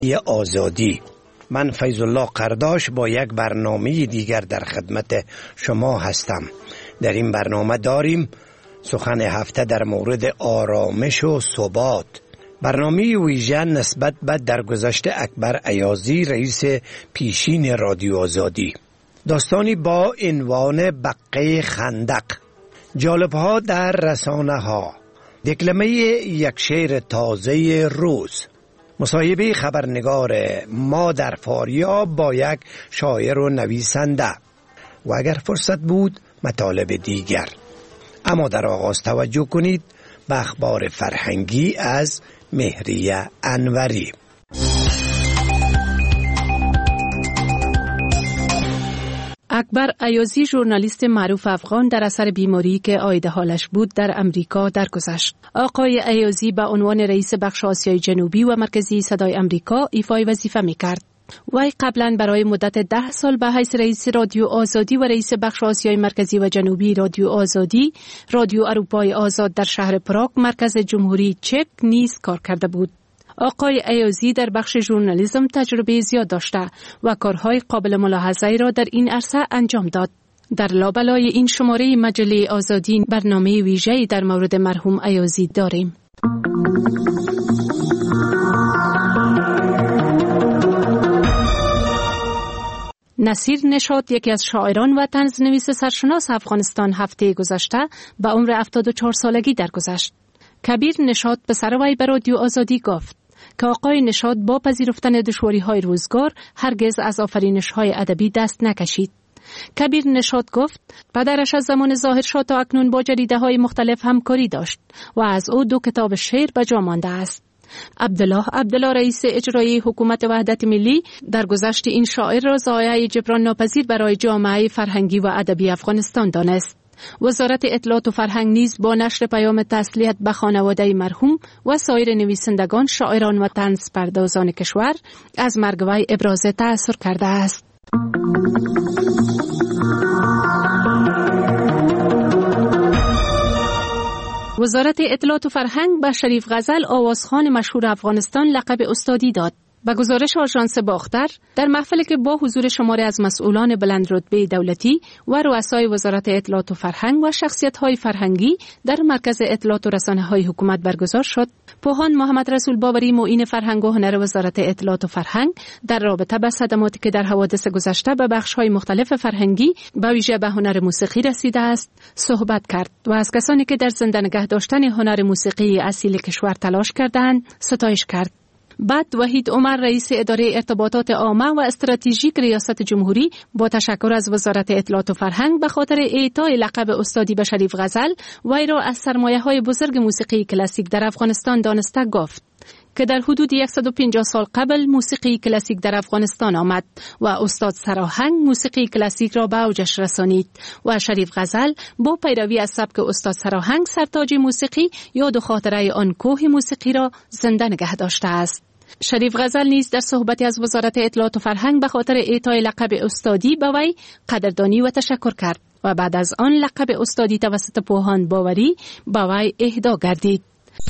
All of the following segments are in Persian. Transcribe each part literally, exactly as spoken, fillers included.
آزادی. من فیض الله قرداش با یک برنامه دیگر در خدمت شما هستم. در این برنامه داریم سخن هفته در مورد آرامش و ثبات. برنامه ویژه نسبت به درگذشت اکبر ایازی، رئیس پیشین رادیو آزادی. داستانی با عنوان بقه خندق. جالب‌ها در رسانه ها. دکلمه یک شعر تازه روز. مصاحبه خبرنگار ما در فاریاب با یک شاعر و نویسنده و اگر فرصت بود مطالب دیگر. اما در آغاز توجه کنید به اخبار فرهنگی از مهریه انوری. اکبر ایازی، ژورنالیست معروف افغان، در اثر بیماری که عاید حالش بود در امریکا درگذشت. آقای ایازی به عنوان رئیس بخش آسیای جنوبی و مرکزی صدای امریکا ایفای وظیفه می‌کرد. وی قبلا برای مدت ده سال به حیث رئیس رادیو آزادی و رئیس بخش آسیای مرکزی و جنوبی رادیو آزادی، رادیو اروپای آزاد در شهر پراگ، مرکز جمهوری چک نیز کار کرده بود. آقای ایازی در بخش ژورنالیسم تجربه زیاد داشته و کارهای قابل ملاحظه‌ای را در این عرصه انجام داد. در لابلای این شماره مجله آزادی برنامه ویژه‌ای در مورد مرحوم ایازی داریم. نصیر نشاط، یکی از شاعران و طنزنویس سرشناس افغانستان، هفته گذشته به عمر هفتاد و چهار سالگی درگذشت. کبیر نشاط پسر وی به رادیو آزادی گفت که آقای نشاط با پذیرفتن دشواری‌های روزگار هرگز از آفرینش‌های ادبی دست نکشید. کبیر نشاط گفت پدرش از زمان ظاهرشاه تا اکنون با جریده‌های مختلف همکاری داشت و از او دو کتاب شعر به جا مانده است. عبدالله عبدالله، رئیس اجرایی حکومت وحدت ملی، در گذشت این شاعر را ضایعه جبران ناپذیر برای جامعه فرهنگی و ادبی افغانستان دانست. وزارت اطلاعات و فرهنگ نیز با نشر پیام تسلیت به خانواده مرحوم و سایر نویسندگان، شاعران و طنز پردازان کشور از مرگ وی ابراز تأثیر کرده است. وزارت اطلاعات و فرهنگ به شریف غزل، آوازخوان مشهور افغانستان، لقب استادی داد. به گزارش آژانس باختر، در محفلی که با حضور شماری از مسئولان بلند رتبه دولتی و رؤسای وزارت اطلاعات و فرهنگ و شخصیت‌های فرهنگی در مرکز اطلاعات و رسانه‌های حکومت برگزار شد، پوهان محمد رسول باوری، معین فرهنگ و هنر وزارت اطلاعات و فرهنگ، در رابطه با صدماتی که در حوادث گذشته به بخش‌های مختلف فرهنگی به ویژه به هنر موسیقی رسیده است، صحبت کرد و از کسانی که در زنده نگه داشتن هنر موسیقی اصیل کشور تلاش کردند ستایش کرد. بعد وحید عمر، رئیس اداره ارتباطات عامه و استراتژیک ریاست جمهوری، با تشکر از وزارت اطلاعات و فرهنگ به خاطر اعطای لقب استادی به شریف غزل، وی را از سرمایه‌های بزرگ موسیقی کلاسیک در افغانستان دانسته گفت که در حدود صد و پنجاه سال قبل موسیقی کلاسیک در افغانستان آمد و استاد سراهنگ موسیقی کلاسیک را به اوجش رسانید و شریف غزل با پیروی از سبک استاد سراهنگ سرتاج موسیقی یاد و خاطره آن کوه موسیقی را زنده نگه داشته است. شریف غزل نیز در صحبتی از وزارت اطلاعات و فرهنگ به خاطر اعطای لقب استادی به وی قدردانی و تشکر کرد و بعد از آن لقب استادی توسط پوهان باوری به وی اهدا گردید.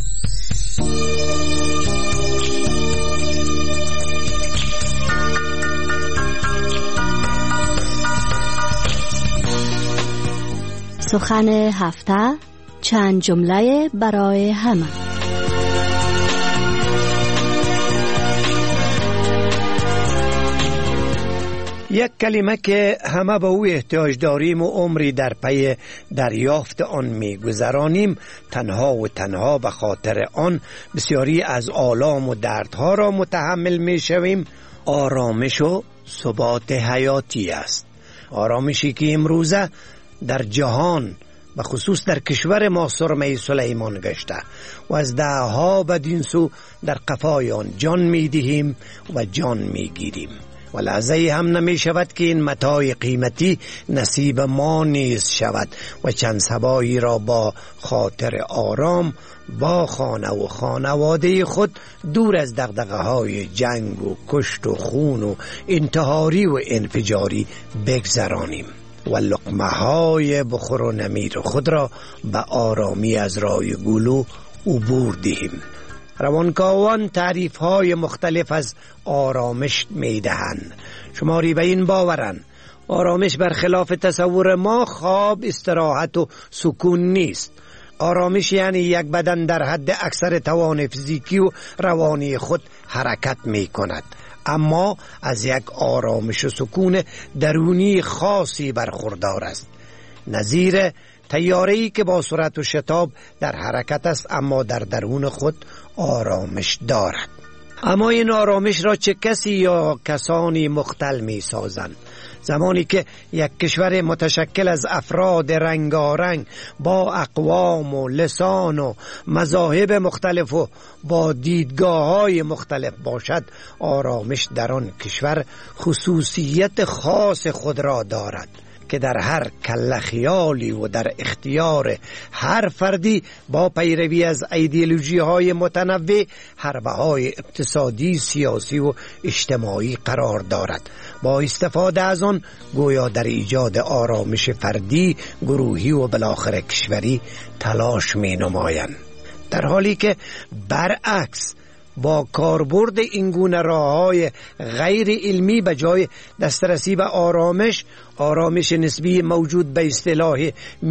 سخن هفته، چند جمله برای همه. یک کلمه که همه به او احتیاج داریم و عمری در پی دریافت آن می گذرانیم، تنها و تنها به خاطر آن بسیاری از آلام و دردها را متحمل می شویم، آرامش و ثبات حیاتی است. آرامشی که امروزه در جهان و خصوص در کشور ما سرمه سلیمان گشته و از دهها بدین سو در قفای آن جان می دهیم و جان می گیریم و لحظه هم نمی شود که این متاع قیمتی نصیب ما نیز شود و چند صباحی را با خاطر آرام با خانه و خانواده خود دور از دغدغه های جنگ و کشت و خون و انتحاری و انفجاری بگذرانیم و لقمه های بخور و نمیر خود را به آرامی از رای گلو عبور دهیم. روانکاوان تعریف های مختلف از آرامش می دهند. شماری به این باورند آرامش برخلاف تصور ما خواب، استراحت و سکون نیست. آرامش یعنی یک بدن در حد اکثر توان فیزیکی و روانی خود حرکت می کند، اما از یک آرامش و سکون درونی خاصی برخوردار است، نظیر طیاره‌ای که با سرعت و شتاب در حرکت است اما در درون خود آرامش دارد. اما این آرامش را چه کسی یا کسانی مختل می سازند؟ زمانی که یک کشور متشکل از افراد رنگارنگ با اقوام و لسان و مذاهب مختلف و با دیدگاه‌های مختلف باشد، آرامش در آن کشور خصوصیت خاص خود را دارد که در هر کله خیالی و در اختیار هر فردی با پیروی از ایدئولوژی های متنوع حربه های اقتصادی، سیاسی و اجتماعی قرار دارد. با استفاده از آن گویا در ایجاد آرامش فردی، گروهی و بالاخره کشوری تلاش می نمایند، در حالی که برعکس با کاربرد این گونه راه‌های غیر علمی به جای دسترسی به آرامش، آرامش نسبی موجود به اصطلاح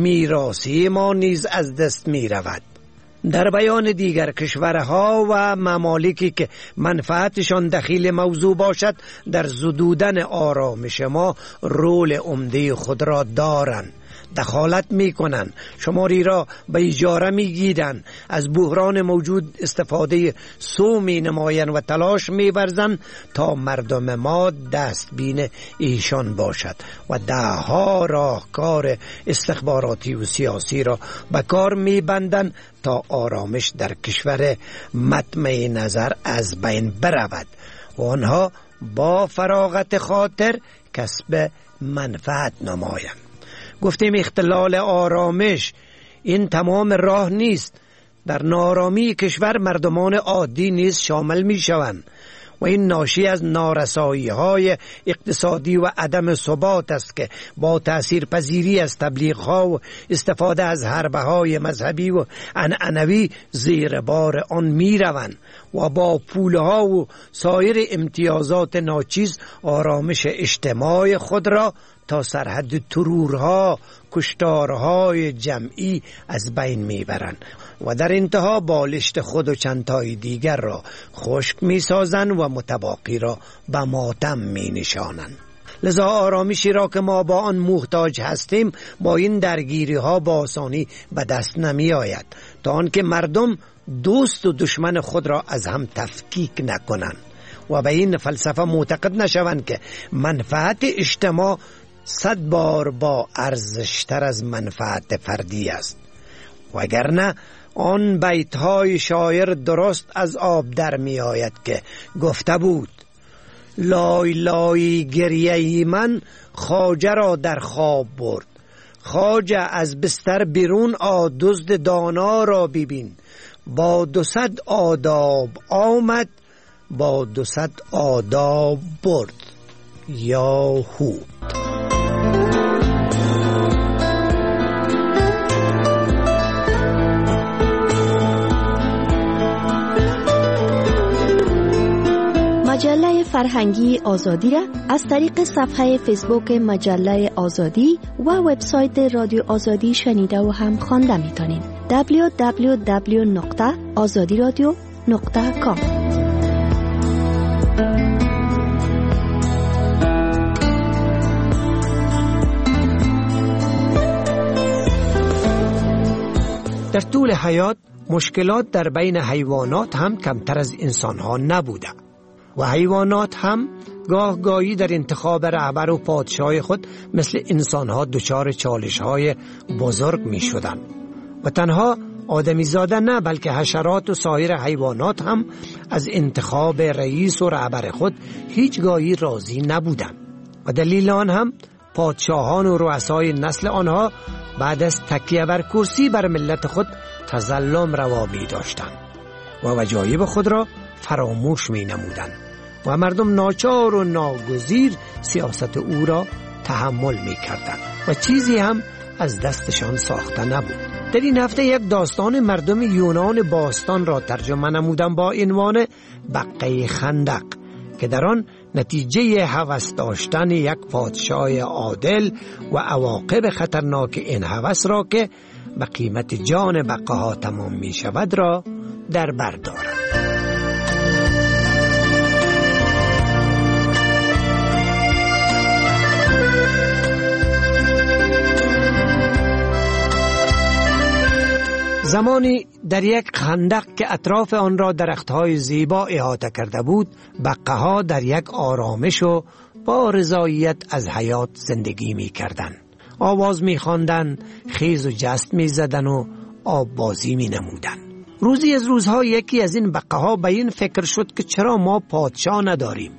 میراثی ما نیز از دست می رود. در بیان دیگر، کشورها و ممالکی که منفعتشان دخیل موضوع باشد در زدودن آرامش ما رول عمده خود را دارند. دخالت می کنند، شماری را به اجاره می گیرند، از بحران موجود استفاده سو می نمایند و تلاش می ورزند تا مردم ما دستبین ایشان باشد و دهها راهکار استخباراتی و سیاسی را به کار می بندند تا آرامش در کشور مطمع نظر از بین برود و آنها با فراغت خاطر کسب منفعت نمایند. گفتیم اختلال آرامش این تمام راه نیست. در نارامی کشور مردمان عادی نیز شامل می شوند و این ناشی از نارسایی های اقتصادی و عدم ثبات است که با تأثیر پذیری از تبلیغ ها و استفاده از حربه های مذهبی و عنعنوی زیر بار آن می روند و با پول ها و سایر امتیازات ناچیز آرامش اجتماعی خود را تا سرحد ترورها، کشتارهای جمعی از بین میبرند و در انتها بالشت خود و چندتای دیگر را خشک میسازند و متباقی را به ماتم می نشانند. لذا آرامشی را که ما با آن محتاج هستیم با این درگیری ها با آسانی به دست نمی آید، تا آنکه مردم دوست و دشمن خود را از هم تفکیک نکنند و به این فلسفه معتقد نشوند که منفعت اجتماع صد بار با ارزشتر از منفعت فردی است. وگرنه آن بیت‌های شاعر درست از آب در می آید که گفته بود: لای لای گریه من خواجه را در خواب برد، خواجه از بستر بیرون آ دزد دانا را ببین، با دوصد آداب آمد با دوصد آداب برد. یا هو. مجله فرهنگی آزادی را از طریق صفحه فیسبوک مجله آزادی و وبسایت رادیو آزادی شنیده و هم خوانده میتونید. دبلیو دبلیو دبلیو نقطه آزادی رادیو نقطه کام. در طول حیات مشکلات در بین حیوانات هم کمتر از انسانها نبوده و حیوانات هم گاه گاهی در انتخاب رهبر و پادشاه خود مثل انسانها دچار چالش‌های بزرگ می شدند و تنها آدمی زاده نه بلکه حشرات و سایر حیوانات هم از انتخاب رئیس و رهبر خود هیچ گاهی راضی نبودند و دلیل آن هم پادشاهان و رؤسای نسل آنها بعد از تکیه بر کرسی بر ملت خود تظلم روا می داشتند و وجایب خود را فراموش می نمودند و مردم ناچار و ناگزیر سیاست او را تحمل می کردند و چیزی هم از دستشان ساخته نبود. در این هفته یک داستان مردم یونان باستان را ترجمه نمودم با عنوان بقه خندق که در آن نتیجه هوس داشتن یک پادشاه عادل و عواقب خطرناک این هوس را که به قیمت جان بقه ها تمام می شود را در بر دارد. زمانی در یک خندق که اطراف آن را درختهای زیبا احاطه کرده بود، بقه ها در یک آرامش و با رضایت از حیات زندگی می کردن. آواز می خواندن، خیز و جست می زدن و آب بازی می نمودن. روزی از روزها یکی از این بقه ها به این فکر شد که چرا ما پادشاه نداریم.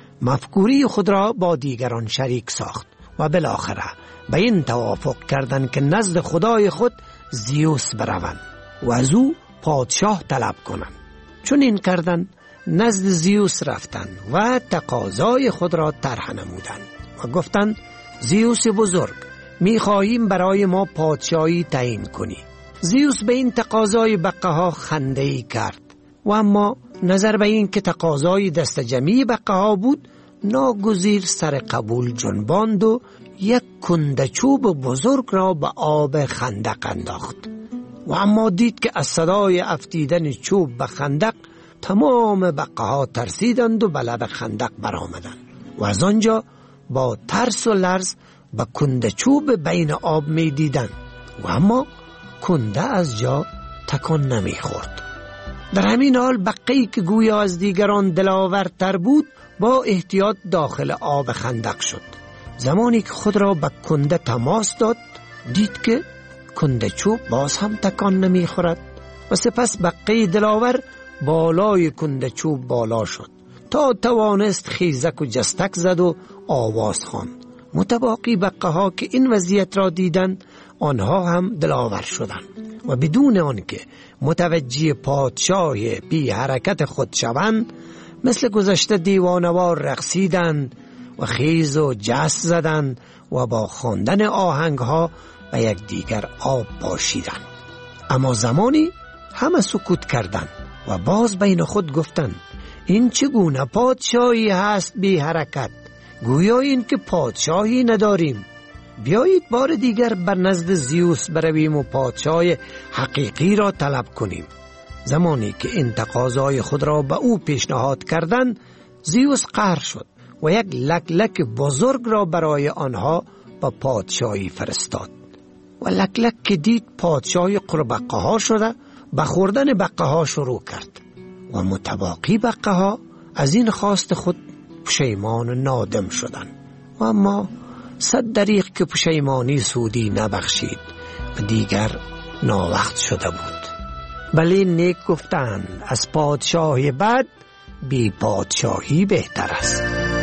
مفکوری خود را با دیگران شریک ساخت و بالاخره به این توافق کردند که نزد خدای خود زیوس بروند و از او پادشاه طلب کنند. چون این کردند نزد زیوس رفتند و تقاضای خود را طرح نمودند و گفتند زیوس بزرگ، می‌خواهیم برای ما پادشاهی تعیین کنی. زیوس به این تقاضای بقه ها خنده‌ای کرد و اما نظر به این که تقاضای دست جمعی بقه ها بود، ناگزیر سر قبول جنباند و یک کنده چوب بزرگ را به آب خندق انداخت و اما دید که از صدای افتیدن چوب به خندق تمام بقه ها ترسیدند و به لب خندق برآمدند و از آنجا با ترس و لرز به کنده چوب بین آب می دیدند و اما کنده از جا تکان نمی خورد. در همین حال بقه‌ای که گویا از دیگران دلاورتر بود با احتیاط داخل آب خندق شد. زمانی که خود را به کنده تماس داد، دید که کنده چوب باز هم تکان نمی خورد و سپس بقه دلاور بالای کنده چوب بالا شد تا توانست خیزک و جستک زد و آواز خواند. متباقی بقه ها که این وضعیت را دیدند، آنها هم دلاور شدند و بدون آنکه متوجه پادشاه بی حرکت خود شوند، مثل گذشته دیوانوار رقصیدند و خیز و جست زدند و با خواندن آهنگ ها به یک دیگر آب پاشیدند. اما زمانی همه سکوت کردند و باز بین خود گفتند این چگونه پادشاهی هست بی حرکت؟ گویا این که پادشاهی نداریم. بیایید بار دیگر بر نزد زیوس برویم و پادشاه حقیقی را طلب کنیم. زمانی که این تقاضای خود را به او پیشنهاد کردند، زیوس قهر شد و یک لک لک بزرگ را برای آنها به پادشاهی فرستاد و لک لک که دید پادشاهی قربقه ها شده، به خوردن بقه ها شروع کرد و متباقی بقه ها از این خواست خود پشیمان و نادم شدند و اما صد دریغ که پشیمانی سودی نبخشید و دیگر ناوقت شده بود. ولی نیک گفتند از پادشاه بد بی پادشاهی بهتر است.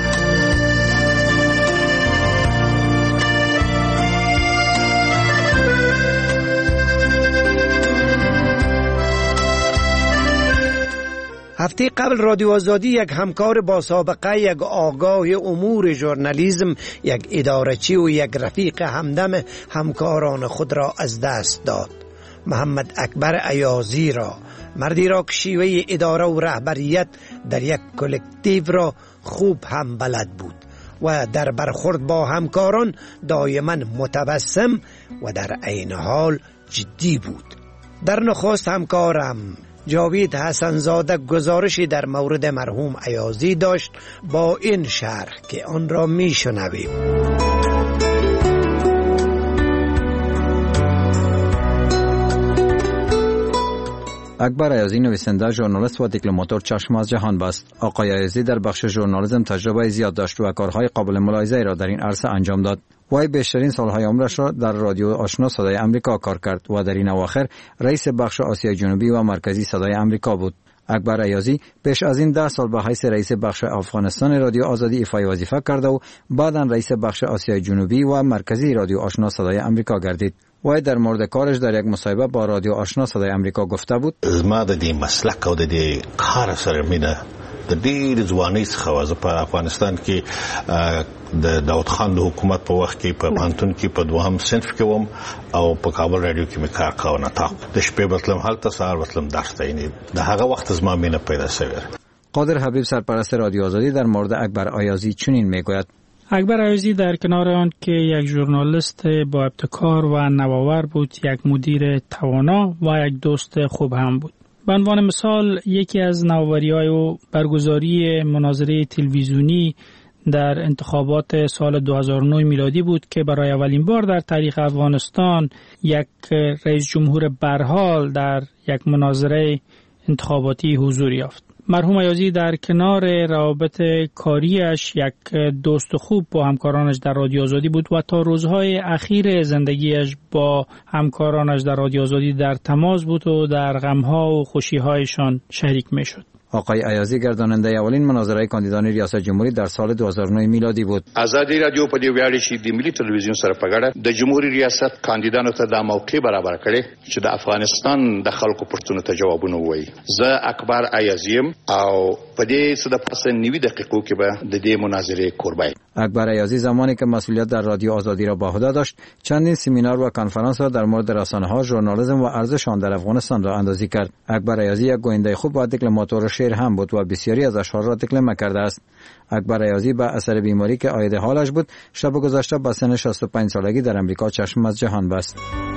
هفته قبل رادیو آزادی یک همکار با سابقه، یک آگاه امور ژورنالیسم، یک ادارچی و یک رفیق همدم همکاران خود را از دست داد. محمد اکبر ایازی را، مردی را که شیوه اداره و رهبریت در یک کلکتیو را خوب هم بلد بود و در برخورد با همکاران دائما متبسم و در عین حال جدی بود. در نخست همکارم جاوید حسنزاده گزارشی در مورد مرحوم ایازی داشت با این شرح که آن را می شنویم. اکبر ایازی نویسنده، ژورنالیست و دیپلماتور چشم از جهان بست. آقای ایازی در بخش ژورنالیسم تجربه زیاد داشت و کارهای قابل ملاحظه را در این عرصه انجام داد. وی بیشترین سالهای عمرش را در رادیو آشنا صدای امریکا کار کرد و در این اواخر رئیس بخش آسیای جنوبی و مرکزی صدای امریکا بود. اکبر ایازی پیش از این ده سال به حیث رئیس بخش افغانستان رادیو آزادی ایفای وظیفه کرده و بعداً رئیس بخش آسیای جنوبی و مرکزی رادیو آشنا صدای امریکا گردید. وی در مورد کارش در یک مصاحبه با رادیو آشنا صدای امریکا گفته بود: ما د دې مسلک او د دې کار سره مینه د ډېر ځوانۍ څخه په افغانستان کې د داود خان د حکومت په وخت کې په پانتون کې په دوهم صنف کې وم او په کابل رادیو کې مې کار کاوه. تا د شپې بتلم هلته سهار بتلم درس ته. یعنی د هغه وخت زما مینه پیدا شوه. قادر حبیب سرپرست رادیو آزادی در مورد اکبر ایازی چنین میگوید: اکبر ایازی در کنار آن که یک ژورنالیست با ابتکار و نوآور بود، یک مدیر توانا و یک دوست خوب هم بود. به عنوان مثال یکی از نوآوری‌های او برگزاری مناظره تلویزیونی در انتخابات سال دو هزار و نه میلادی بود که برای اولین بار در تاریخ افغانستان یک رئیس جمهور برحال در یک مناظره انتخاباتی حضور یافت. مرحوم ایازی در کنار روابط کاریش یک دوست خوب با همکارانش در رادیو آزادی بود و تا روزهای اخیر زندگیش با همکارانش در رادیو آزادی در تماس بود و در غمها و خوشیهایشان شریک میشد. آقای ایازی گرداننده اولین مناظره کاندیدان ریاست جمهوری در سال دو هزار و نه میلادی بود. آزادی رادیو په دې ویاړ شي د ملي تلویزیون سره په ګډه د جمهوریت ریاست کاندیدانو ته د موقع برابر کړي چې د افغانستان د خلکو پرتونو ته جوابونه وایي. زه اکبر ایازیم او په دې څه د پاسه نوي دقیقو کې به د دې مناظره قربای. اکبر ایازی زمانی که مسئولیت در رادیو آزادی را به عهده داشت چندین سمینار و کنفرانس را در مورد رسانه‌ها، ژورنالیسم و ارزش آن در افغانستان را اندازی کرد. اکبر ایازی یک گوینده خوب و دکلماتور شعر هم بود و بسیاری از اشعار را دکلمه کرده است. اکبر ایازی به اثر بیماری که عاید حالش بود شب گذشته به سن شصت و پنج سالگی در امریکا چشم از جهان بست.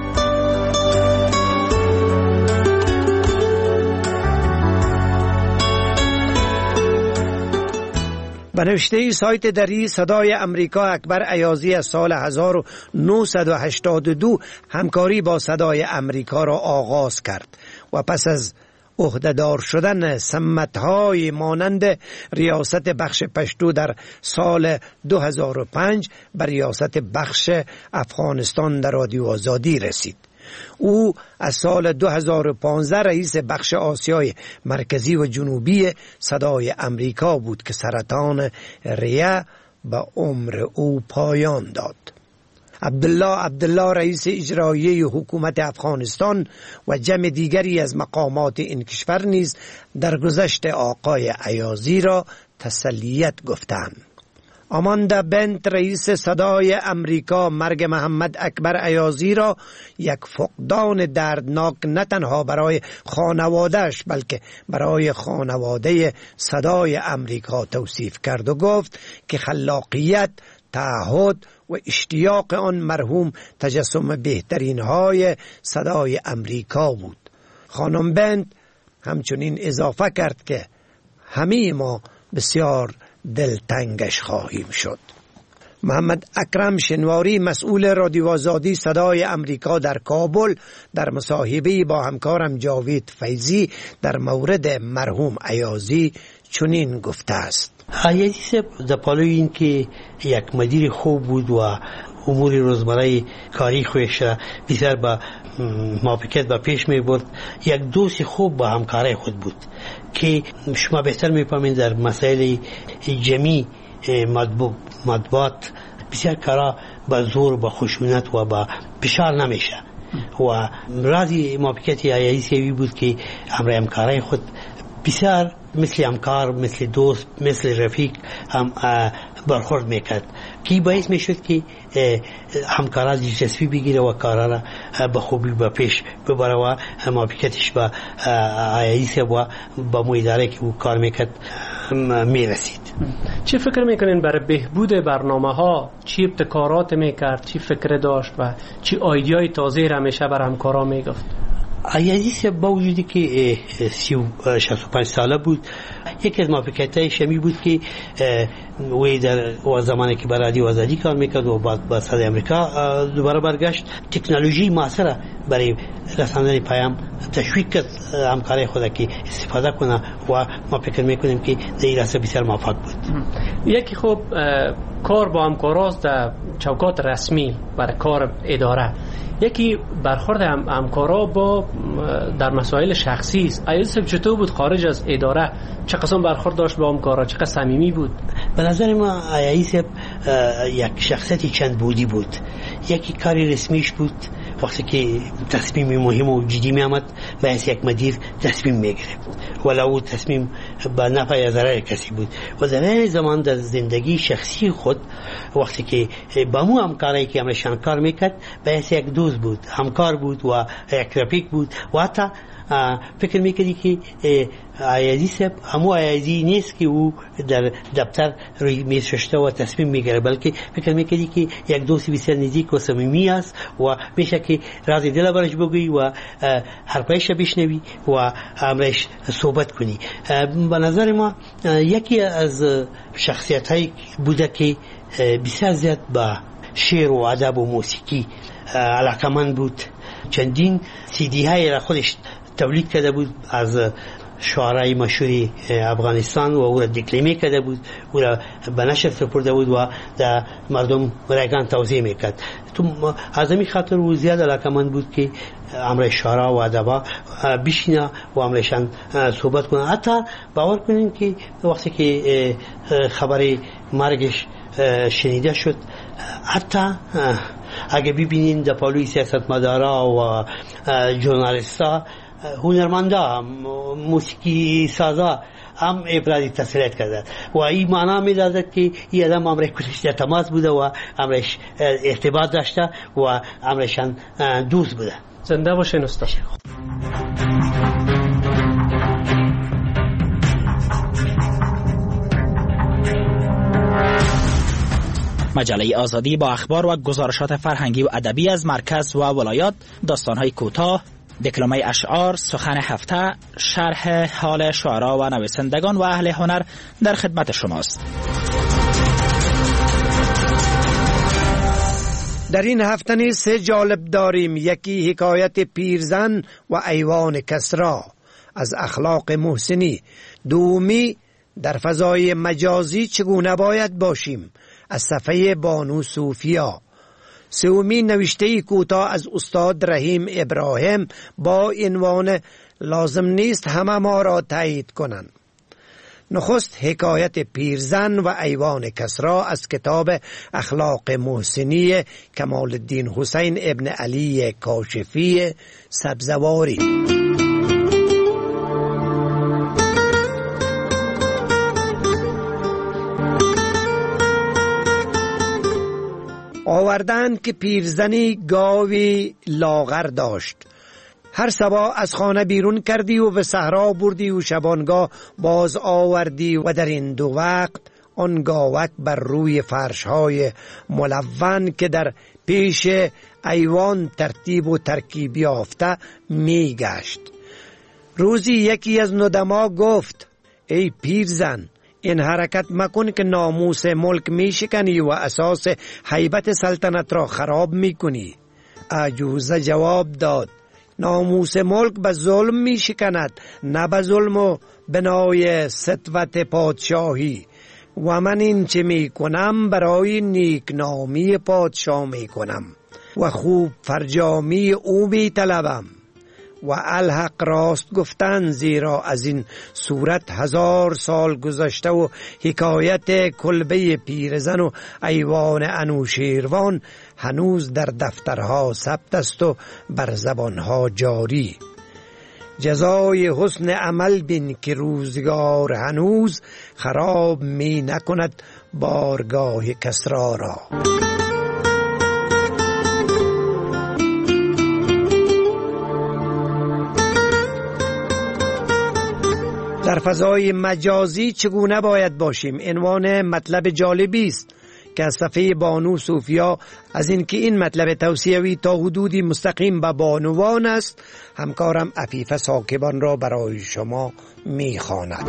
به نوشته سایت دری صدای امریکا، اکبر ایازی از سال هزار و نهصد و هشتاد و دو همکاری با صدای امریکا را آغاز کرد و پس از عهدهدار شدن سمت‌های مانند ریاست بخش پشتو در سال دو هزار و پنج به ریاست بخش افغانستان در رادیو آزادی رسید. او از سال دو هزار و پانزده رئیس بخش آسیای مرکزی و جنوبی صدای امریکا بود که سرطان ریه به عمر او پایان داد. عبدالله عبدالله رئیس اجرایی حکومت افغانستان و جمع دیگری از مقامات این کشور نیز در گذشت آقای ایازی را تسلیت گفتند. آماندا بنت رئیس صدای امریکا مرگ محمد اکبر ایازی را یک فقدان دردناک نه تنها برای خانوادهش بلکه برای خانواده صدای امریکا توصیف کرد و گفت که خلاقیت، تعهد و اشتیاق آن مرحوم تجسم بهترین های صدای امریکا بود. خانم بنت همچنین اضافه کرد که همه ما بسیار دلتنگش خواهیم شد. محمد اکرم شنواری مسئول رادیو آزادی صدای امریکا در کابل در مصاحبه با همکارم جاوید فیضی در مورد مرحوم ایازی چنین گفته است: ایازی صاحب در پالوی این که یک مدیر خوب بود و امور روزمره کاری خویش را بسیار با موافقت به پیش می برد. یک دوست خوب با همکاری خود بود که شما بهتر می‌فهمید در مسائل جمعی مطبوعات بسیار کارا با زور، با خشونت و با فشار نمیشه و رازی موافقت ایازی بود که امر همکاری خود بسیار مثل همکار، مثل دوست، مثل رفیق هم برخورد میکرد که باعث میشد که همکارا دلچسپی بگیره و کارا را به خوبی به پیش ببره و موافقتش با ایازی و با اداره که او کار میکرد میرسید. چی فکر میکنین برای بهبود برنامه ها چی ابتکارات میکرد، چی فکر داشت و چی ایده‌های تازه را همیشه بر همکارا میگفت؟ ایازی صاحب با وجودی که شصت و پنج ساله بود یکی از موافقت‌های شمی بود که وی در زمانی که برای رادیو آزادی کار میکرد و بعد با صدای امریکا دوباره برگشت تکنولوژی معاصره برای رساندن پیام تشویق کرد همکاری خود که استفاده کنه و ما فکر میکنیم که در این راسته بسیار موفق بود. یکی خوب کار با همکاراست در چوکات رسمی برای کار اداره، یکی برخورد هم همکارا با در مسائل شخصی است. ایازی صاحب چطور بود خارج از اداره؟ چه قسم برخورد داشت با همکارا؟ چقدر صمیمی بود؟ به نظر ما آیایی صاحب یک شخصیت چند بودی بود. یکی کاری رسمیش بود، وقتی که تصمیم مهم و جدی می آمد باید یک مدیر تصمیم می گرفت ولی او تصمیم به نفع یا ضرر کسی بود. و در این زمان در زندگی شخصی خود وقتی که با مو همکاری که همشان کار میکرد باید یک دوست بود، همکار بود و یک رفیق بود و حتی فکر میکردی که آیازی صاحب همو آیازی نیست که او در دفتر روی میز ششته و تصمیم میگیره، بلکه فکر میکردی که یک دوست بسیار نزدیک و صمیمی است و میشه که راز دل برش بگویی و حرفایش بشنوی و امرش صحبت کنی. به نظر ما یکی از شخصیت های بوده که بسیار زیاد با شعر و ادب و موسیقی علاقمند بود. چندین سیدی های را خودش تولید کرده بود از شعرهای مشهور افغانستان و او را دکلمه کرده بود، او را به نشر سپرده بود و در مردم رایگان توزیع میکرد. تو از همین خاطر او زیاد علاقمند بود که امر شعرا و ادبا بشینه و امرشان صحبت کنه. حتی باور کنین که وقتی که خبر مرگش شنیده شد، حتی اگه ببینین در پالوی سیاستمدارا و ژورنالیستا، هنرمندا، موسیقی سازا هم ابراز تسلیت کرده و این معنا میداد که این آدم امر کلش در تماس بوده و امرش ارتباط داشته و امرشان دوست بوده. زنده باشین استاد. مجله آزادی با اخبار و گزارشات فرهنگی و ادبی از مرکز و ولایات، داستان‌های کوتاه، دکلمه اشعار، سخن هفته، شرح حال شعرا و نویسندگان و اهل هنر در خدمت شماست. در این هفته نیز سه جالب داریم. یکی حکایت پیرزن و ایوان کسرا از اخلاق محسنی، دومی در فضای مجازی چگونه باید باشیم از صفحه بانو صوفیا، سومی نوشته کوتاه از استاد رحیم ابراهیم با عنوان لازم نیست همه ما را تایید کنند. نخست حکایت پیرزن و ایوان کسرا از کتاب اخلاق محسنی کمال الدین حسین ابن علی کاشفی سبزواری. آوردند که پیرزنی گاوی لاغر داشت. هر صبح از خانه بیرون کردی و به صحرا بردی و شبانگاه باز آوردی و در این دو وقت آن گاوک بر روی فرش‌های ملون که در پیش ایوان ترتیب و ترکیب یافته می گشت. روزی یکی از ندما گفت: ای پیرزن، این حرکت مکن که ناموس ملک می شکنی و اساس هیبت سلطنت را خراب می کنی. عجوزه جواب داد: ناموس ملک به ظلم می شکند، نه به ظلم و بنای سطوت پادشاهی، و من این چه می کنم برای نیکنامی پادشاه می کنم و خوب فرجامی او می طلبم. و الحق راست گفتن، زیرا از این صورت هزار سال گذشته و حکایت کلبه پیرزن و ایوان انوشیروان هنوز در دفترها ثبت است و بر زبانها جاری. جزای حسن عمل بین که روزگار هنوز خراب می نکند بارگاه کسرا را. در فضای مجازی چگونه باید باشیم؟ عنوان مطلب جالبی است که از صفحه بانو صوفیا از اینکه این مطلب توصیوی تا حدودی مستقیم به بانوان است، همکارم عفیفه ساکبان را برای شما می‌خواند.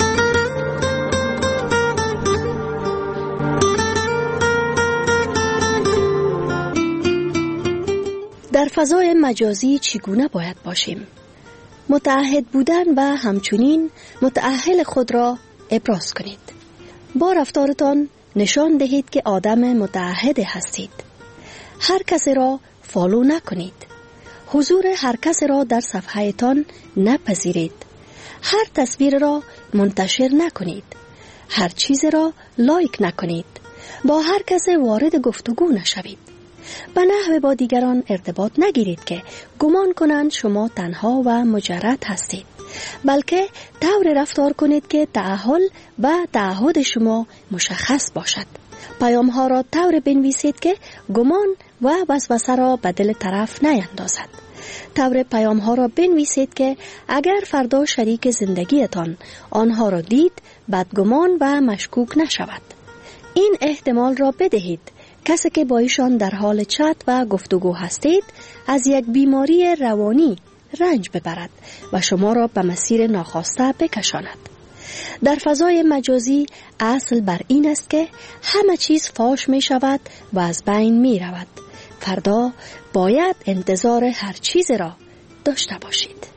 در فضای مجازی چگونه باید باشیم؟ متعهد بودن و همچنین متأهل خود را ابراز کنید. با رفتارتان نشان دهید که آدم متعهد هستید. هر کسی را فالو نکنید. حضور هر کسی را در صفحه‌تان نپذیرید. هر تصویر را منتشر نکنید. هر چیز را لایک نکنید. با هر کس وارد گفتگو نشوید. به نحو با دیگران ارتباط نگیرید که گمان کنند شما تنها و مجرد هستید، بلکه طور رفتار کنید که تعهل و تعهد شما مشخص باشد. پیام ها را طور بنویسید که گمان و وسوسه را به دل طرف نیندازد. طور پیام ها را بنویسید که اگر فردا شریک زندگیتان آنها را دید بدگمان و مشکوک نشود. این احتمال را بدهید کسی که با ایشان در حال چت و گفتگو هستید از یک بیماری روانی رنج ببرد و شما را به مسیر ناخواسته بکشاند. در فضای مجازی اصل بر این است که همه چیز فاش می شود و از بین می رود. فردا باید انتظار هر چیز را داشته باشید.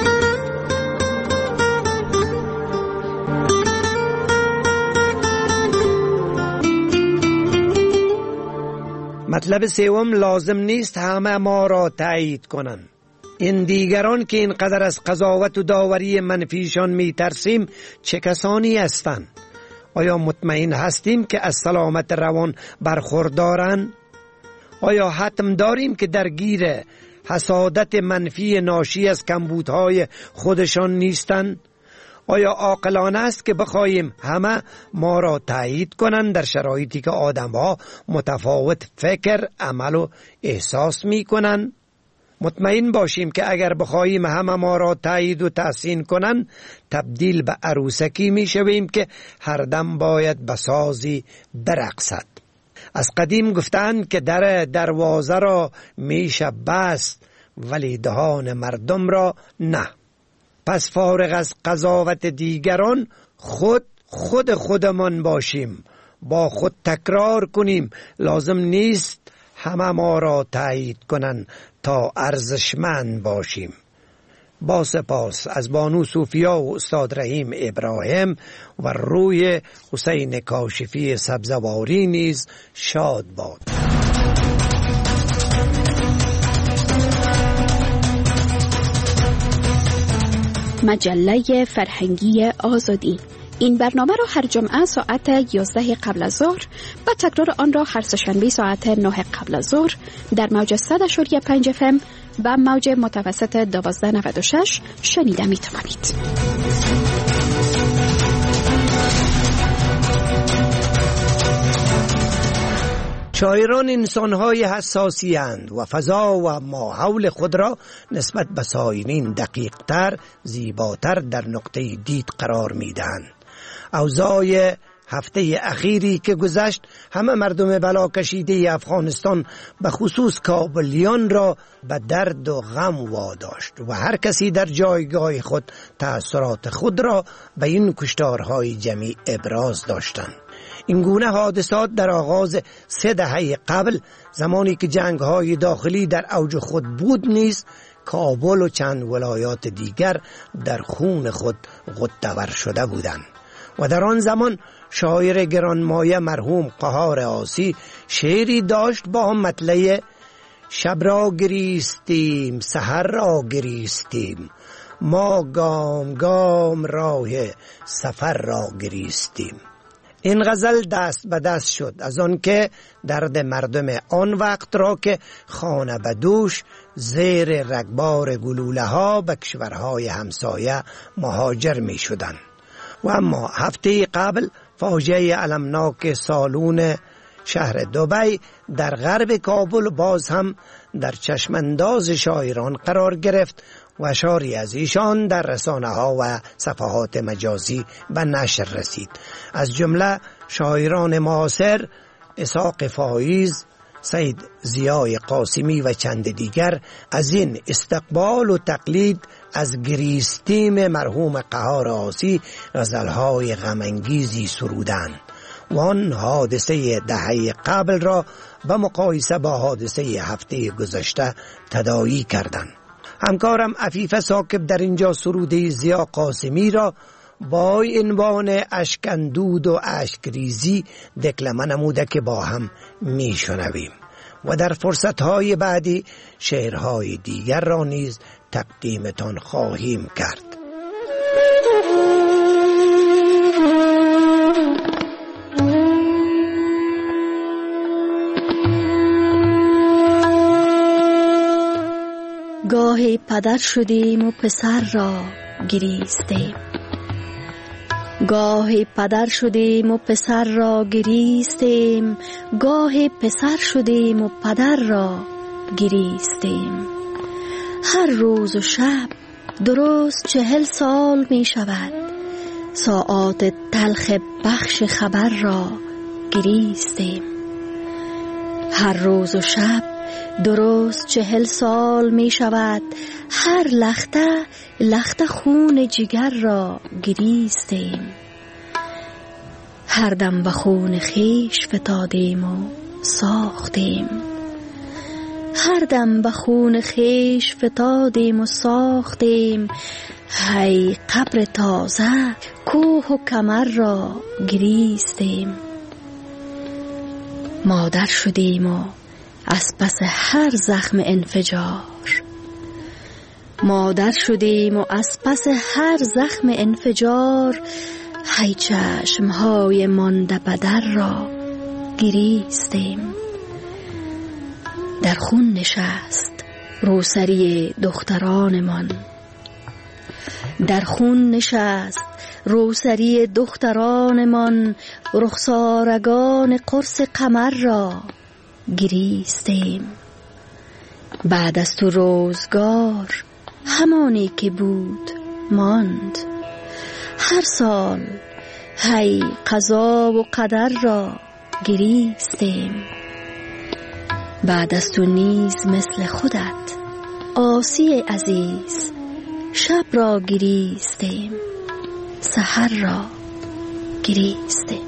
مطلب سوم، لازم نیست همه ما را تایید کنند. این دیگران که اینقدر از قضاوت و داوری منفیشان می ترسیم چه کسانی هستند؟ آیا مطمئن هستیم که از سلامت روان برخوردارند؟ آیا حتم داریم که درگیر حسادت منفی ناشی از کمبودهای خودشان نیستند؟ آیا عاقلانه است که بخواهیم همه ما را تایید کنند در شرایطی که آدم‌ها متفاوت فکر، عمل و احساس می کنند؟ مطمئن باشیم که اگر بخواهیم همه ما را تایید و تحسین کنند تبدیل به عروسکی می شویم که هر دم باید به سازی برقصد. از قدیم گفتند که در دروازه را میشه بست ولی دهان مردم را نه. پس فارغ از قضاوت دیگران خود خود خودمان باشیم، با خود تکرار کنیم لازم نیست همه ما را تایید کنند تا ارزشمند باشیم. با سپاس از بانو صوفیا و استاد رحیم ابراهیم و روی حسین کاشفی سبزواری نیز شاد باد. مجله فرهنگی آزادی. این برنامه را هر جمعه ساعت یازده قبل از ظهر و تکرار آن را هر سه‌شنبه ساعت نه قبل از ظهر در موج صد و پنج اف ام و موج متوسط دوازده نود و شش شنیده می توانید. شاعران انسان‌های حساسی اند و فضا و ماحول خود را نسبت به سایرین دقیق‌تر، زیباتر در نقطه دید قرار می‌دهند. اوضاع هفته اخیری که گذشت همه مردم بلاکشیده افغانستان به خصوص کابلیان را به درد و غم واداشت و هر کسی در جایگاه خود تأثیرات خود را به این کشتارهای جمعی ابراز داشتند. این گونه حادثات در آغاز سه دهه قبل، زمانی که جنگ‌های داخلی در اوج خود بود، نیز کابل و چند ولایات دیگر در خون خود غوطه‌ور شده بودند و در آن زمان شاعر گرانمایه مرحوم قهار عاصی شعری داشت با مطلع شب را گریستیم سحر را گریستیم ما گام گام راه سفر را گریستیم. این غزل دست به دست شد از آن که درد مردم آن وقت را که خانه به دوش زیر رگبار گلوله ها به کشورهای همسایه مهاجر می شدند. و اما هفته قبل فاجعه المناک سالون شهر دبی در غرب کابل باز هم در چشمانداز شاعران قرار گرفت و اشاری از ایشان در رسانه ها و صفحات مجازی به نشر رسید. از جمله شاعران معاصر اسحاق فایز، سید ضیای قاسمی و چند دیگر از این استقبال و تقلید از گریستیم مرحوم قهار عاصی غزلهای غمانگیزی سرودند و آن حادثه دهه قبل را به مقایسه با حادثه هفته گذشته تداعی کردند. همکارم عفیفه ثاقب در اینجا سروده ضیا قاسمی را با عنوان اشکندود و اشکریزی دکلمه نموده که با هم می شنویم و در فرصتهای بعدی شعرهای دیگر را نیز تقدیمتان خواهیم کرد. گاه پدر شدیم و پسر را گریستیم. گاه پدر شدیم و پسر را گریستیم، گاه پسر شدیم و پدر را گریستیم. هر روز و شب درست چهل سال می شود، ساعات تلخ بخش خبر را گریستیم. هر روز و شب درست چهل سال می شود، هر لخته لخته خون جگر را گریستیم. هر دم به خون خیش فتادیم و ساختیم، هر دم به خون خیش فتادیم و ساختیم. هی قبر تازه کوه و کمر را گریستیم. مادر شدیم و از پس هر زخم انفجار، مادر شدیم و از پس هر زخم انفجار. هی چشمهای مانده بدر را گریستیم. در خون نشست روسری دخترانمان، در خون نشست روسری دخترانمان. رخسارگان قرص قمر را گریستیم. بعد از تو روزگار همانی که بود ماند، هر سال هی قضا و قدر را گریستیم. بعد از تو نیز مثل خودت آسی عزیز، شب را گریستیم، سحر را گریستیم.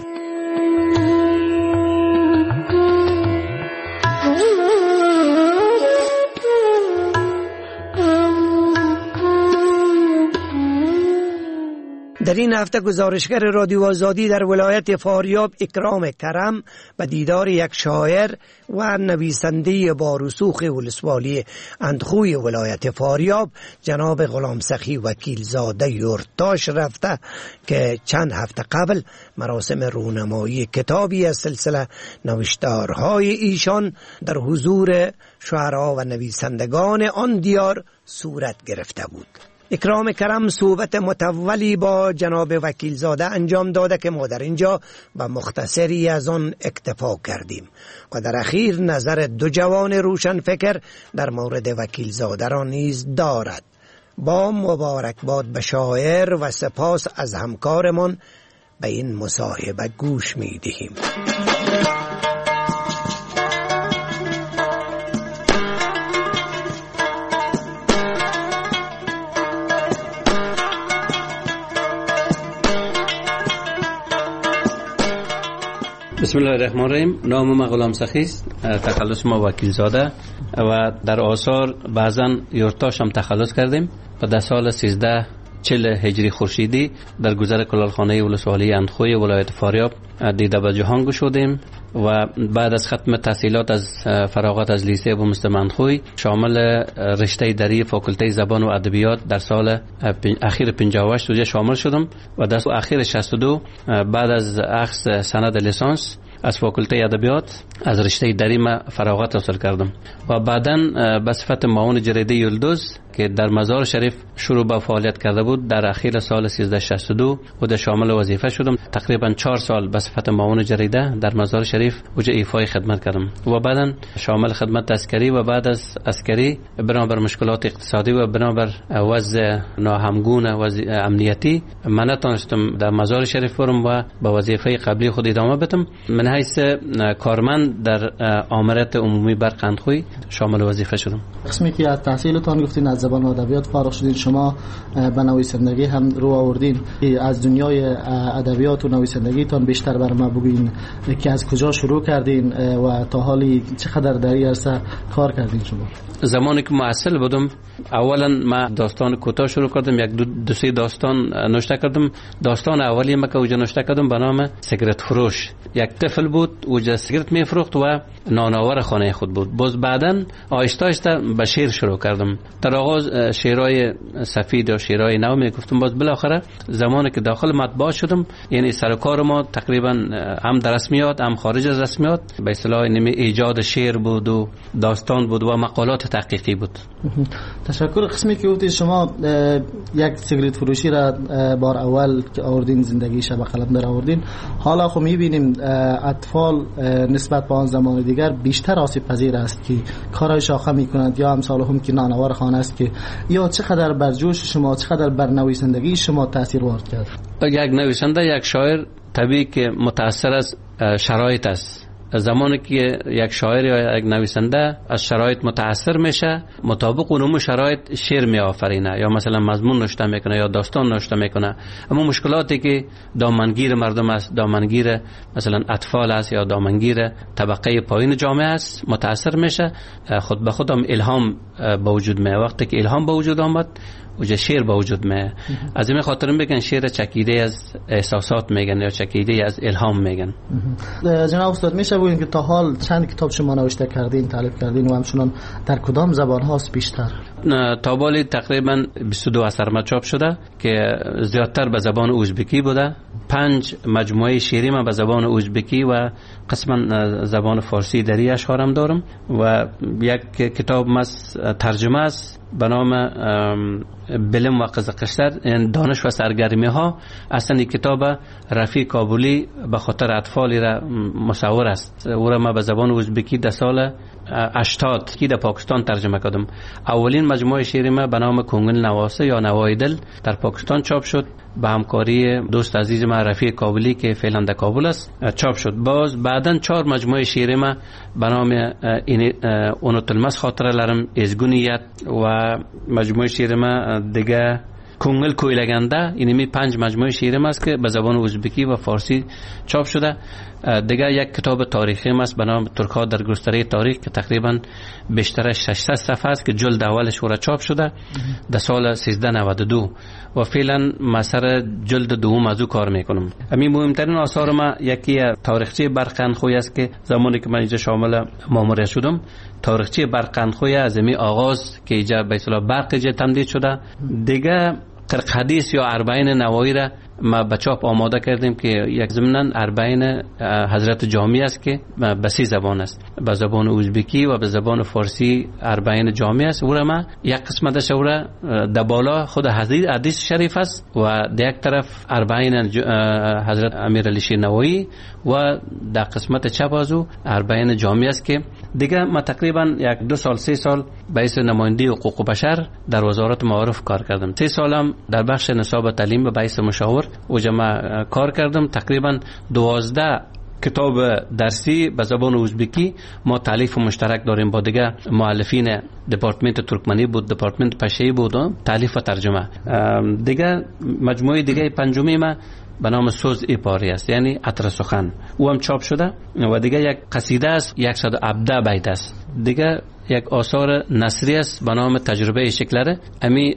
در این هفته گزارشگر رادیو آزادی در ولایت فاریاب اکرام کرم به دیدار یک شاعر و نویسنده با رسوخ ولسوالی اندخوی ولایت فاریاب جناب غلام سخی وکیلزاده یورتاش رفته که چند هفته قبل مراسم رونمایی کتابی از سلسله نوشتارهای ایشان در حضور شعرا و نویسندگان آن دیار صورت گرفته بود. اکرام کرم صحبت متولی با جناب وکیلزاده انجام داده که ما در اینجا به مختصری از آن اکتفا کردیم و در اخیر نظر دو جوان روشن فکر در مورد وکیلزاده را نیز دارد. با مبارکباد به شاعر و سپاس از همکارمان به این مصاحبه گوش می دهیم. بسم الله الرحمن الرحیم. نام ما غلام سخی است، تخلص ما وکیلزاده و در آثار بعضا یورتاش هم تخلص کردیم و در سال سیزده چل هجری خورشیدی در گذر کلالخانه ولسوالی اندخوی ولایت فاریاب دیده به جهان گشودیم و بعد از ختم تحصیلات از فراغت از لیسه ابو مسلم اندخوی شامل رشته دری فاکولته زبان و ادبیات در سال اخیر پنجاه و هشت شامل شدم و در سال اخیر شصت و دو بعد از اخذ سند لیسانس از فاکولته ادبیات از رشته دری ما فراغت حاصل کردم و بعداً به صفت معاون جریده یلدوز که در مزار شریف شروع به فعالیت کرده بود در اخیر سال سیزده شصت و دو و شامل وظیفه شدم. تقریبا چهار سال به صفت معاون جریده در مزار شریف وجه ایفای خدمت کردم و بعداً شامل خدمت عسکری و بعد از عسکری بنابر مشکلات اقتصادی و بنابر وضع ناهمگون وضع امنیتی من نتونستم در مزار شریف برم و به وظیفه قبلی خود ادامه بدم. من حیث کارمند در آمرت عمومی برق اندخوی شامل وظیفه شدم. قسمی که از تحصیلتان گفتین از زبان و ادبیات فارغ شدین، شما به نویسندگی هم رو آوردین. از دنیای ادبیات و نویسندگیتان بیشتر بر ما بگین که از کجا شروع کردین و تا حالی چقدر در این عرصه کار کردین شما؟ زمانی که محصل بودم اولا ما داستان کوتاه شروع کردم، یک دو, دو سه داستان نوشته کردم. داستان اولی ما که اوجا نوشته کردم به نام سیگرت فروش. یک طفل بود اوجا سیگرت میفروخت و نانآور خانه خود بود. باز بعداً آهسته آهسته به شعر شروع کردم. در آغاز باز شعرهای سفید و شعرهای نو میگفتم. باز بالاخره زمانی که داخل مطبوعات شدم، یعنی سر کار ما تقریبا هم در رسمیات هم خارج از رسمیات به اصطلاح نمی ایجاد شعر بود و داستان بود و مقالات تحقیقی بود. تشکر. قسمی که گفتید شما یک سیگریت فروشی را بار اول که آوردین زندگی شب قلم در آوردین، حالا خب میبینیم اطفال نسبت به آن زمان دیگر بیشتر آسیب پذیر است که کارهای شاخه میکنند یا امثالهم که نانوار خانه است، که یا چقدر بر جوش شما، چقدر بر نویسندگی شما تاثیر وارد کرد؟ یک نویسنده، یک شاعر طبیعی که متاثر از شرایط است. زمانی که یک شاعر یا یک نویسنده از شرایط متاثر میشه، مطابق اون شرایط شعر می آفرینه یا مثلا مضمون نوشته میکنه یا داستان نوشته میکنه. اما مشکلاتی که دامنگیر مردم است، دامنگیر مثلا اطفال است یا دامنگیر طبقه پایین جامعه است، متاثر میشه، خود به خودم الهام به وجود میاد. وقتی که الهام به وجود آمد وجه شعر به وجود میاد. از این خاطر میگن شعر چکیده از احساسات میگن یا چکیده از الهام میگن. جناب استاد میشه بگین که تا حال چند کتاب شما نوشته کردین، تالیف کردین و همچنان در کدام زبان هاست بیشتر؟ تا بالی تقریبا بیست و دو اثر چاپ شده که زیادتر به زبان ازبکی بوده. پنج مجموعه شعری من به زبان ازبکی و قسما زبان فارسی دری اشعارم دارم و یک کتاب مس ترجمه است به نام بلم و قزقشتر، دانش و سرگرمی ها. اصلا این کتاب رفیع کابلی به خاطر اطفالی را مصور است. او را ما به زبان ازبکی در سال هشتاد که در پاکستان ترجمه کردم. اولین مجموعه شعری ما به نام کنگل نواسه یا نوای دل در پاکستان چاپ شد به همکاری دوست عزیز ما رفیع کابلی که فعلا در کابل است چاپ شد. باز بعدن چهار مجموعه شعری ما به نام اونو تلمس خاطره لرم، ازگونیت و مجموعه شعر ما دیگه کنگل کویلگنده. اینمی پنج مجموعه شعر ما است که به زبان ازبکی و فارسی چاپ شده. دیگه یک کتاب تاریخی است به نام ترک‌ها در گستره تاریخ که تقریبا بیشتر ششصد صفحه است که جلد اولش ورا چاپ شده در سال سیزده نود و دو و فعلا ما سر جلد دوم از او کار میکنم. همین مهمترین آثار ما یکی تاریخچه برقندخوی است که زمانی که من اینجا شامل ماموریت شدم، تاریخچه برقندخوی از می آغاز که اینجا به اصطلاح برق اینجا تمدید شده. دیگه قرق حدیث یا اربعین نوایی را ما به چاپ آماده کردیم که یک ضمناً اربعین حضرت جامی است که به سه زبان است، به زبان ازبکی و به زبان فارسی اربعین جامی است. او را ما یک قسمتش او را در بالا خود حدیث شریف است و در یک طرف اربعین حضرت امیرعلی شیر نوایی و در قسمت چپ از او اربعین جامی است که دیگه ما تقریبا یک دو سال سه سال به حیث نماینده حقوق بشر در وزارت معارف کار کردم. سه سالم در بخش نصاب تعلیم به حیث مشاور و جمع کار کردم. تقریبا دوازده کتاب درسی به زبان ازبکی ما تالیف مشترک داریم با دیگه مؤلفین دپارتمنت ترکمنی بود، دپارتمنت پشه‌ای بود، تالیف و ترجمه. دیگه مجموعه دیگه پنجمی ما به نام سوز ایپاری است، یعنی عطر سخن، او هم چاپ شده و دیگه یک قصیده است صد و هفده بیت است. دیگه یک آثار نثری است به نام تجربه شکلره. امی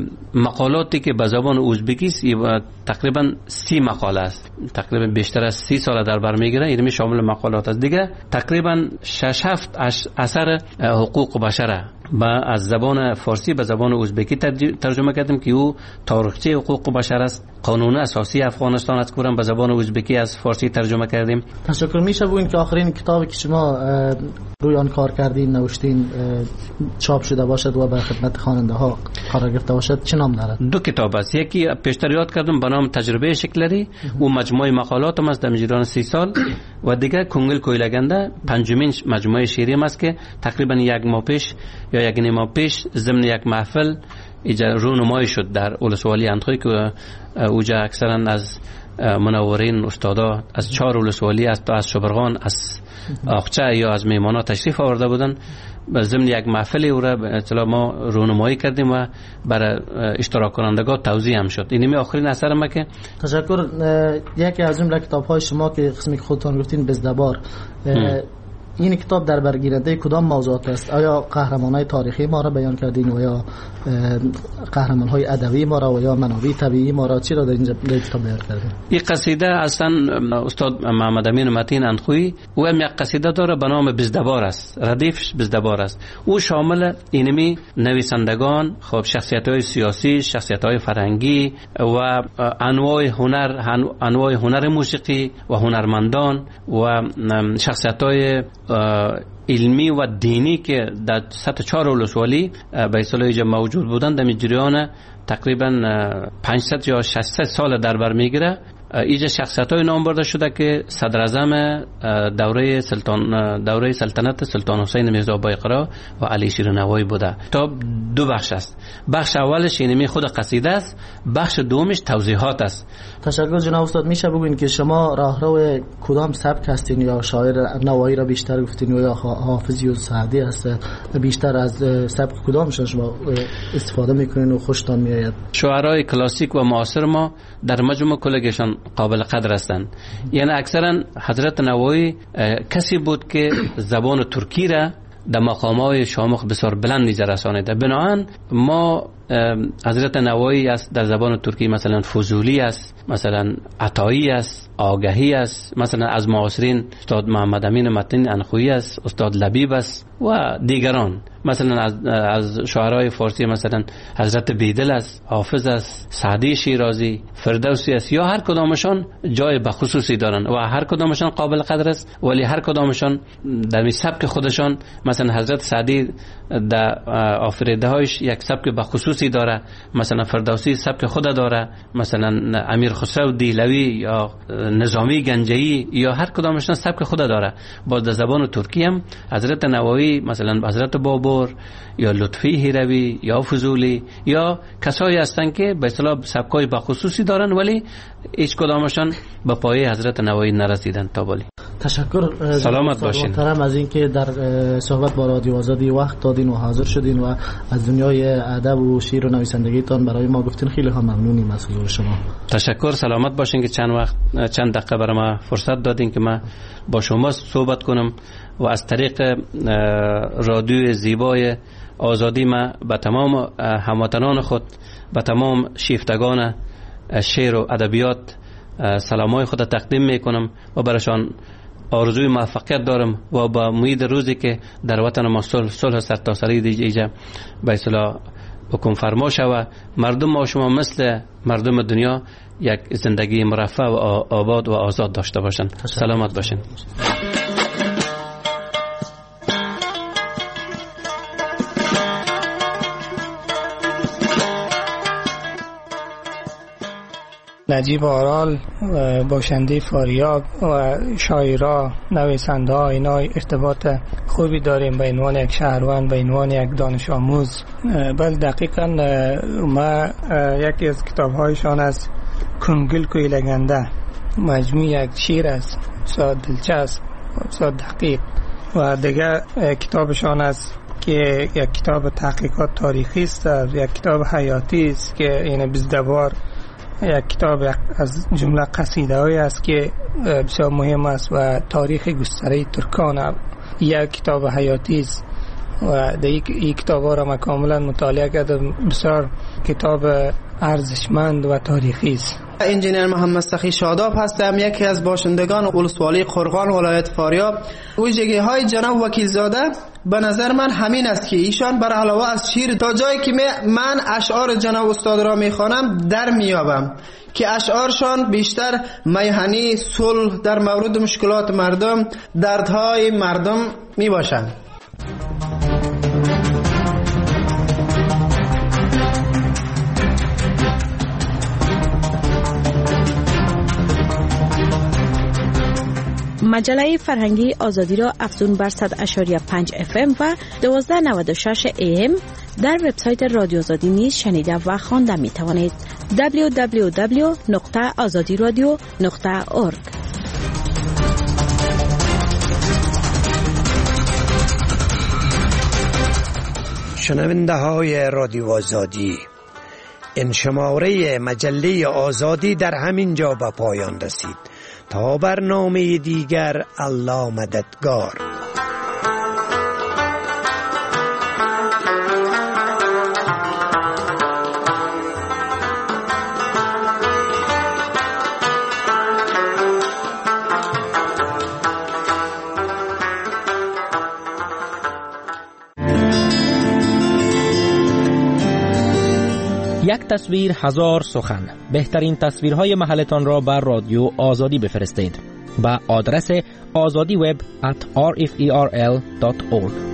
مقالاتی که به زبان ازبکی است تقریبا سی مقاله است، تقریبا بیشتر از سی سال در بر میگیره. اینمی شامل مقالات است. دیگه تقریبا شش هفت اثر حقوق بشره با از زبان فارسی به زبان ازبکی ترجمه کردیم که او تاریخچه حقوق بشر است. قانون اساسی افغانستان از کورم به زبان ازبکی از فارسی ترجمه کردیم. تشکر. میشه بگین که آخرین کتابی که شما روی آن کار کردین، نوشتین، چاپ شده باشد و به خدمت خواننده ها قرار گرفته باشد چه نام دارد؟ دو کتاب است. یکی پیشتر یاد کردم به نام تجربه شکلری، او مجموعه مقالاتم است در مجران سی سال و دیگه کنگل کویلگنده پنجمین مجموعه شعری است که تقریبا یک ماه پیش یا یک نیم ماه پیش ضمن یک محفل ایجا رونمایی شد در ولسوالی اندخوی که اوجا اکثرا از منورین استادا از چهار ولسوالی است تا از شبرغان، از آخچه یا از میمانا تشریف آورده بودن. ضمن یک محفل او را اطلاع ما رونمایی کردیم و برای اشتراک کنندگان توزیع هم شد. اینمی آخرین اثر ما که تشکر. یکی از جمله کتاب‌های شما که قسمی که خودتان گفتین بزدبار، این کتاب در برگیرنده کدام موضوعات است؟ آیا قهرمانای تاریخی ما را بیان کردین و یا قهرمانهای ادبی ما را و یا منابع طبیعی ما را؟ چی را در این کتاب بیان کردین؟ این قصیده اصلا استاد محمد امین متین اندخویی او هم یک قصیده داره به نام بزدبار است، ردیفش بزدبار است. او شامل اینمی نویسندگان، خب شخصیت‌های سیاسی، شخصیت‌های فرهنگی و انواع هنر، انواع هنر موسیقی و هنرمندان و شخصیت‌های علمی و دینی که در سطح چهار ولسوالی به اصطلاح اینجا موجود بودند. در جریان تقریبا پانصد یا ششصد سال در بر میگیره. اینجا شخصیت‌های نام برده شده که صدر اعظم دوره سلطان دوره سلطنت سلطان حسین میرزا بایقرا و علی شیرنوایی بوده. تا دو بخش است. بخش اولش اینمی خود قصیده است، بخش دومش توضیحات است. تشکر جناب استاد. میشه بگوین که شما راهرو کدام سبک هستین؟ یا شاعر نوایی را بیشتر گفتین یا حافظی و سعدی است؟ بیشتر از سبک کدامشون شما استفاده میکنین و خوشتان میآید؟ شاعرای کلاسیک و معاصر ما در مجموع کلگشان قابل قدر هستند. یعنی اکثرا حضرت نوایی کسی بود که زبان ترکی را در مقامات شامخ بسیار بلند رسانیده. بنابراین ما حضرت نوایی است در زبان ترکی مثلا فضولی است، مثلا عطایی است، آگهی است، مثلا از معاصرین استاد محمد امین متین اندخویی است، استاد لبیب است و دیگران. مثلا از از شاعرای فارسی مثلا حضرت بیدل است، حافظ است، سعدی شیرازی، فردوسی است. یا هر کدامشان جای بخصوصی دارن و هر کدامشان قابل قدر است، ولی هر کدامشان در سبک خودشان، مثلا حضرت سعدی در آفریده هایش یک سبک بخصوصی داره، مثلا فردوسی سبک خود داره، مثلا امیر خسرو دیلوی یا نظامی گنجی یا هر کدامشان سبک خود داره. باز در زبان ترکی هم حضرت نوایی مثلا حضرت بابر یا لطفی هیروی یا فضولی یا کسایی هستند که به اصطلاح سبکای بخصوصی دارن ولی هیچ کدامشان به پایه حضرت نوایی نرسیدن تا ولی. تشکر. سلامت باشین. محترم از اینکه در صحبت با رادیو آزادی وقت دادین و حاضر شدین و از دنیای ادب و شعر و نویسندگیتان برای ما گفتین. خیلی هم ممنونیم از حضور شما. تشکر. سلامت باشین که چند وقت چند دقیقه برای ما فرصت دادین که من با شما صحبت کنم و از طریق رادیو زیبای آزادی ما به تمام هموطنان خود، به تمام شیفتگان شعر و ادبیات سلامای خود تقدیم میکنم و برایشان آرزوی موفقیت دارم و با امید روزی که در وطن ما صلح صلح سرتاسری دیجا به اصطلاح حکم فرما شود، مردم ما شما مثل مردم دنیا یک زندگی مرفه و آباد و آزاد داشته باشند. سلامت باشین. نجیب آرال باشنده فاریاب و شاعرها، نویسنده ها، اینا ارتباط خوبی داریم به عنوان یک شهروند، به عنوان یک دانش آموز. بل دقیقا ما یکی از کتاب هایشان است کنگل کوی لگنده، مجموع یک شعر است بسیار دلچسب بسیار دقیق. و دیگر کتابشان است که یک کتاب تحقیقات تاریخی است، یک کتاب حیاتی است که این بزدبار، یک کتاب از جمله قصیده هایی است که بسیار مهم است و تاریخ گستره ترکان. یک کتاب حیاتی است و این کتاب ها را من کاملا مطالعه کردم. بسیار کتاب ارزشمند و تاریخی است. انجینیر محمد سخی شاداب هستم، یکی از باشندگان ولسوالی قرغان ولایت فاریاب. ویژگی های جناب وکیلزاده به نظر من همین است که ایشان بر علاوه از شعر تا جایی که من اشعار جناب استاد را میخوانم در میابم که اشعارشان بیشتر میهنی، صلح در مورد مشکلات مردم، دردهای مردم میباشند. مجله فرهنگی آزادی را افزون بر صد و شش و پنج اف ام و دوازده و نود و شش ای ام در وبسایت رادیو آزادی نیز شنیده و خوانده می توانید. دبلیو دبلیو دبلیو نقطه آزادی رادیو نقطه اورگ. شنونده های رادیو آزادی، این شماره مجله آزادی در همین جا به پایان رسید. تا برنامه دیگر، الله مددگار. یک تصویر هزار سخن. بهترین تصویرهای محلتان را بر رادیو آزادی بفرستید. با آدرس azadiweb at r f e r l dot org.